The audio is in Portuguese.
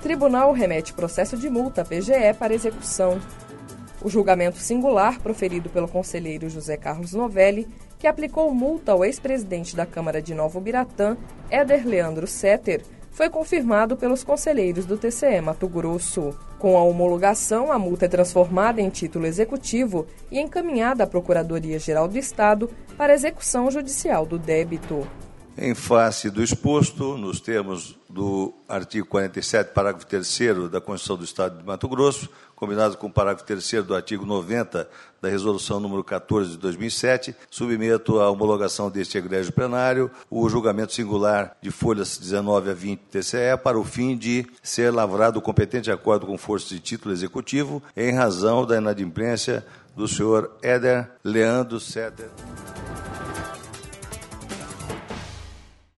Tribunal remete processo de multa à PGE para execução. O julgamento singular proferido pelo conselheiro José Carlos Novelli, que aplicou multa ao ex-presidente da Câmara de Nova Ubiratã, Éder Leandro Setter, foi confirmado pelos conselheiros do TCE Mato Grosso. Com a homologação, a multa é transformada em título executivo e encaminhada à Procuradoria-Geral do Estado para execução judicial do débito. Em face do exposto, nos termos do artigo 47, parágrafo 3º da Constituição do Estado de Mato Grosso, combinado com o parágrafo 3º do artigo 90 da Resolução número 14 de 2007, submeto à homologação deste egrégio plenário o julgamento singular de folhas 19 a 20 TCE para o fim de ser lavrado o competente acordo com força de título executivo em razão da inadimplência do senhor Éder Leandro Setter.